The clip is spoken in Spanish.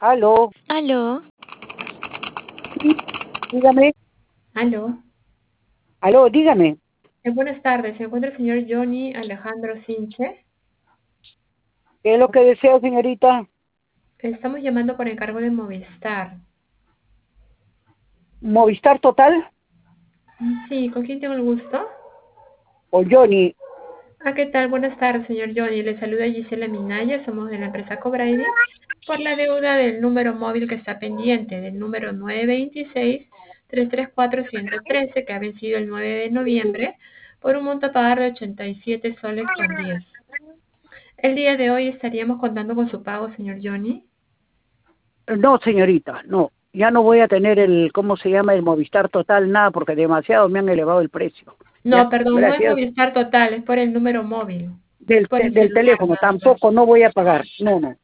Aló, Aló, sí, dígame. aló. Aló, dígame. Buenas tardes. ¿Se encuentra el señor Johnny Alejandro Sinche? ¿Qué es lo que desea, señorita? Estamos llamando por encargo de Movistar. ¿Movistar Total Sí, ¿con quién tengo el gusto? o Johnny? ¿Qué tal? Buenas tardes, señor Johnny. Le saluda Gisela Minaya. Somos de la empresa Cobraidi por la deuda del número móvil que está pendiente, del número 926-334-113, que ha vencido el 9 de noviembre, por un monto a pagar de 87 soles con 10. El día de hoy estaríamos contando con su pago, señor Johnny. No, señorita, no. Ya no voy a tener ¿cómo se llama? El Movistar Total, nada, porque demasiado me han elevado el precio. No, Ya, perdón, no es gracias. Movistar Total, es por el número móvil. Es Del, por el del celular teléfono, nada más. tampoco no voy a pagar. No, no.